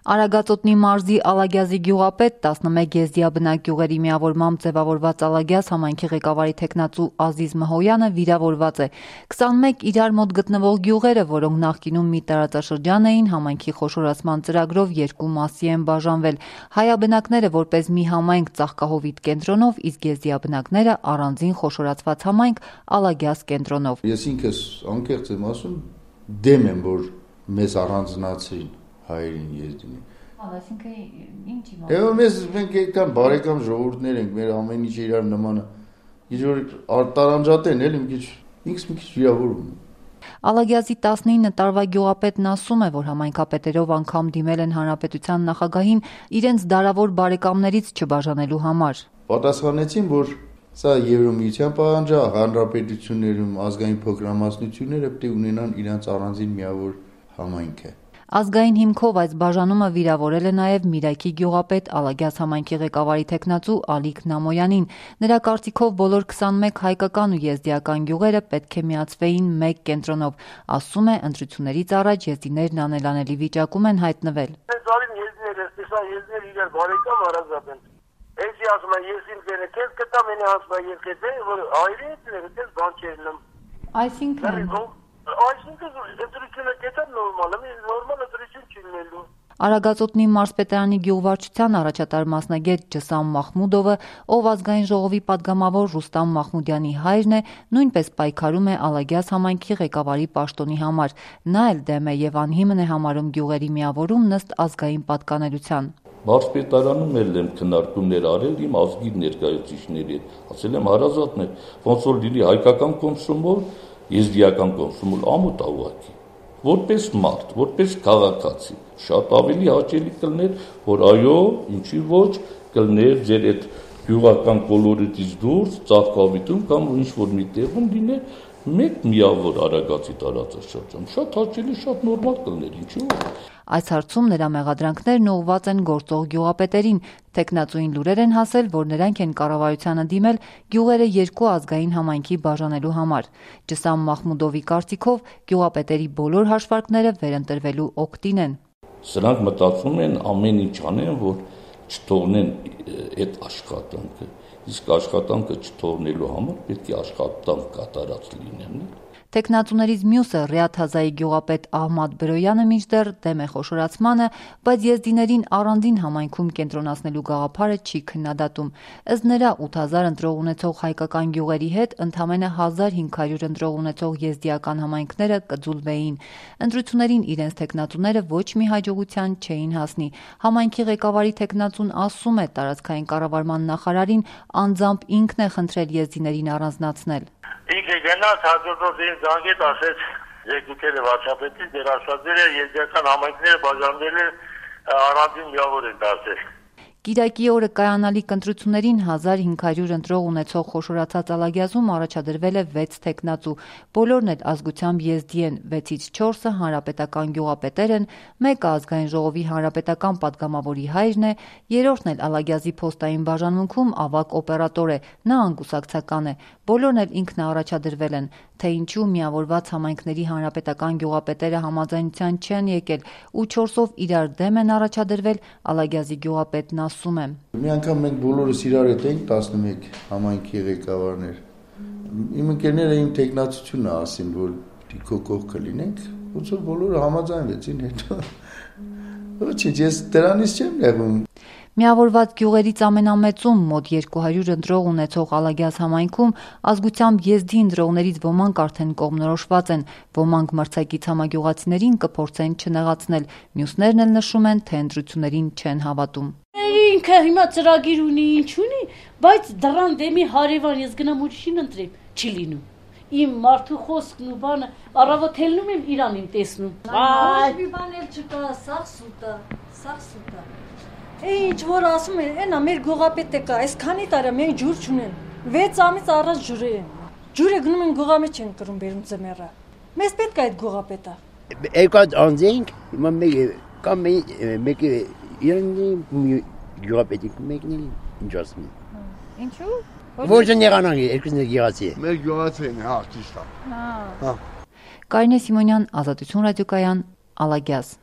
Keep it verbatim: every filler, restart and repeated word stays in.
Արագածոտնի մարզի Ալագյազի գյուղապետ տասնմեկ եզդիաբնակ գյուղերի միավորմամբ ձևավորված Ալագյազ համայնքի ղեկավարի թեկնածու Ազիզ Մհոյանը վիրավորված է։ քսանմեկ իրար մոտ գտնվող գյուղերը, որոնք նախկինում մի տարածաշրջան էին, համայնքի խոշորացման ծրագրով երկու մասի են բաժանվել։ Հայաբնակները որպես մի համայնք ծաղկահովիտ կենտրոնով, իսկ եզդիաբնակները առանձին խոշորացված համայնք Ալագյազ կենտրոնով։ Ես ինքս անկեղծ եմ ասում, դեմ եմ, որ մեզ առանձնացրին հայերին եզդին։ Այսինքն ինչ իմաստ։ Եվ մեզ մենք այդքան բարեկամ ժողովուրդներ ենք, մեր ամեն ինչ իրար նման է։ Ինչ որ տարանջատեն էլ մի քիչ ինքս մի քիչ վիրավորում։ Ալագյազի տասնինը տարվա գյուղապետն ասում է, որ համայնքապետերով անգամ դիմել են հանրապետության նախագահին իրենց դարավոր բարեկամներից չբաժանելու համար։ Պատասխանեցին, որ սա Եվրոմիության պահանջ է, հանրապետություններում ազգային փոքրամասնությունները պետք է ունենան իրենց առանձին միավոր համայնք է։ Ազգային հիմքով այս բաժանումը վիրավորել է նաև Միրայքի գյուղապետ Ալագյազ համայնքի ղեկավարի թեկնածու Ալիկ Նամոյանին։ Նրա կարծիքով բոլոր քսանմեկ հայկական ու եզդիական գյուղերը պետք է միացվեին մեկ կենտրոնով։ Ասում է, ընտրություններից առաջ եզդիներն անելանելի վիճակում են հայտնվել։ Այսինքն Արագածոտնի մարզպետարանի գյուղվարչության առաջատար մասնագետ Ջսամ Մախմուդովը, ով ազգային ժողովի պատգամավոր Ռուստամ Մախմուդյանի հայրն է, նույնպես պայքարում է Ալագյազ համայնքի ղեկավարի պաշտոնի համար։ Նա էլ դեմ է եւ անհիմն է համարում գյուղերի միավորում նստ ազգային պատկանելության։ Մարզպետարանում էլ եմ քննարկումներ արել իմ ազգի ներկայացուցիչների հետ, ասել եմ հարազատներ, ոնց որ լինի հայկական կոմսոմոլ, եզդիական կոմսոմոլ ամոթ ավակի, որպես մարդ, որպես քաղաքացի, շատ ավելի հաճելի կլներ, որ այո, ինչի ոչ, կլներ ձեր այդ գյուղական կոլորիտից դուրս, ծաղկավիտում կամ ինչ որ մի տեղում լիներ մեկ միավոր Արագածի տարածաշրջան, շատ հաճելի, շատ նորմալ կլներ, ինչի ոչ։ Այս հարցում նրա մեղադրանքներն ուղղված են գործող գյուղապետերին։ Թեկնածուին լուրեր են հասել, որ նրանք են կառավարությանը դիմել գյուղերը երկու ազգային համայնքի բաժանելու համար։ Ջսամ Մախմուդովի կարծիքով գյուղապետերի բոլոր հաշվարկները վերընտրվելու օգտին են։ Սրանք մտածում են ամեն ինչ անեն, որ չթողնեն այդ աշխատանքը, իսկ աշխատանքը չթողնելու համար պետք է աշխատանք կատարած լինեն։ Թեկնածուներից մյուսը Ռիաթ Հազայի գյուղապետ Ահմադ Բրոյանը մինչդեռ դեմ է խոշորացմանը, բայց եզդիներին առանձին համայնքում կենտրոնացնելու գաղափարը չի քննադատում։ Ըստ նրա ութ հազար ընտրող ունեցող հայկական գյուղերի հետ ընդամենը հազար հինգ հարյուր ընտրող ունեցող եզդիական համայնքները կձուլվեին։ Ընտրություններին իրենց թեկնածուները ոչ մի հաջողության չէին հասնի։ Համայնքի ղեկավարի թեկնածուն ասում է, տարածքային կառավարման նախարարին անձամբ ինքն է խնդրել եզդիներին առանձնացնել։ Ինքը գնաց հաջորդին զանգեց, ասեց երկուքերը վարչապետին, դեր աշխատել է եզդիական համայնքները բաժանվել են առանձին միավոր են դարձել։ Կիրակի օրը կայանալիք ընտրություններին հազար հինգ հարյուր ընտրող ունեցող խոշորացած Ալագյազում առաջադրվել է վեց թեկնածու։ Բոլորն էլ ազգությամբ եզդի են, վեցից չորսը հանրապետական գյուղապետեր են, մեկը ազգային ժողովի հանրապետական պատգամավորի հայրն է, երրորդն էլ Ալագյազի փոստային բաժանմունքում ավագ օպերատոր է, նա անկուսակցական է։ Բոլորն էլ ինքն առաջադրվել են, թե ինչու միավորված համայնքների հանրապետական գյուղապետերը համաձայնության չեն եկել ու չորսով իրար դեմ են առաջադրվել, Ալագյազի գյուղապետն ասում է։ Մի անգամ մենք բոլորս իրար հետ էինք տասնմեկ համայնքի ղեկավարներ։ Իմ ընկերները իմ տեխնացությունը ասին, որ դիքո կողքը լինենք, ոնց որ բոլորը համաձայնվեցին հետո։ Ոչինչ, ես դրանից չեմ նեղում։ Միավորված գյուղերից ամենամեծում մոտ երկու հարյուր ընտրող ունեցող Ալագյազ համայնքում ազգությամբ եզդի ընտրողներից ոմանք արդեն կողմնորոշված են, ոմանք մրցակից համագյուղացիներին կփորձեն չնեղացնել, մյուսներն էլ նշում են, թե ընտրություններին չեն հավատում։ Ինքը հիմա ծրագիր ունի, ինչ ունի, բայց դրան դեմի հարևան ես գնամ ուրիշին ընտրեմ, չի լինում։ Իմ մարդու խոսքն ու բանը առավոտ ելնում եմ իրան իմ տեսնում։ Ոչ մի բան էլ չկա, սաղ սուտ է, սաղ սուտ է։ Ինչ որ ասում են, այնա մեր գյուղապետը կա, այսքանի տարի մենք ջուր չունեն։ վեց ամիս առաջ ջուրը է։ Ջուրը գնում են գյուղամի չեն կրում բերում ձմեռը։ Մեզ պետք է այդ գյուղապետը։ Եկած անձենք, հիմա մեկ կամ մեկ իրենի գյուղապետի մեկն էլ ինչ ասում է։ Ինչու՞։ Ոչ նեղանան, երկուսն էլ գեղացի է։ Մեր գյուղացին է, հա, ճիշտ է։ Հա։ Կարինե Սիմոնյան, Ազատություն ռադիոկայան, Ալագյազ։